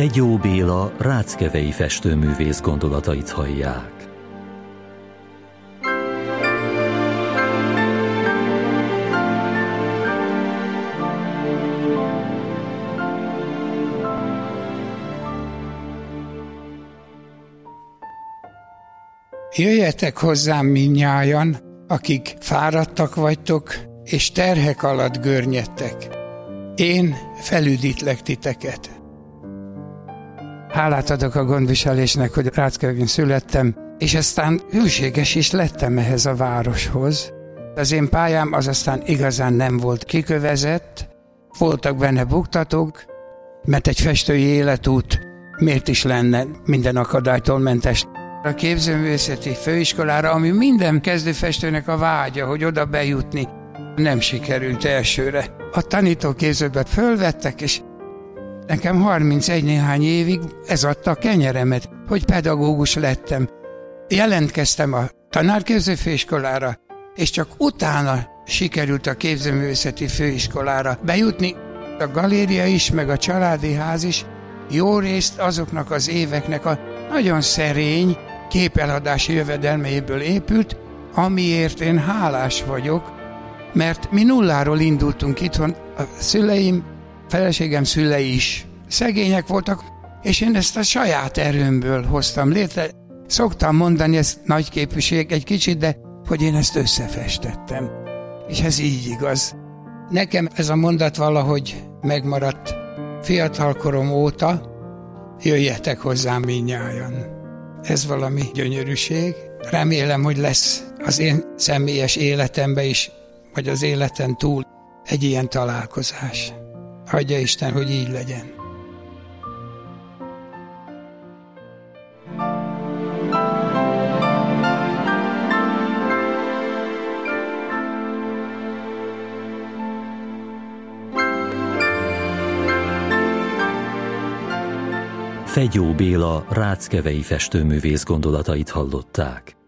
Fegyó Béla ráckevei festőművész gondolatait hallják. Jöjjetek hozzám mindnyájan, akik fáradtak vagytok, és terhek alatt görnyedtek. Én felüdítlek titeket. Hálát adok a gondviselésnek, hogy Ráckevén születtem, és aztán hűséges is lettem ehhez a városhoz. Az én pályám az aztán igazán nem volt kikövezett, voltak benne buktatók, mert egy festői életút miért is lenne minden akadálytól mentes. A képzőművészeti főiskolára, ami minden kezdőfestőnek a vágya, hogy oda bejutni, nem sikerült elsőre. A tanítóképzőbe fölvettek, és nekem 31 néhány évig ez adta a kenyeremet, hogy pedagógus lettem. Jelentkeztem a tanárképző főiskolára, és csak utána sikerült a képzőművészeti főiskolára bejutni. A galéria is, meg a családi ház is jó részt azoknak az éveknek a nagyon szerény képeladási jövedelmeiből épült, amiért én hálás vagyok, mert mi nulláról indultunk itthon, a szüleim, feleségem szülei is szegények voltak, és én ezt a saját erőmből hoztam létre. Szoktam mondani, ez nagy képűség egy kicsit, de hogy én ezt összefestettem. És ez így igaz. Nekem ez a mondat valahogy megmaradt fiatalkorom óta, jöjjetek hozzám mindnyájan. Ez valami gyönyörűség. Remélem, hogy lesz az én személyes életemben is, vagy az életen túl egy ilyen találkozás. Hagyja Isten, hogy így legyen. Fegyó Béla ráckevei festőművész gondolatait hallották.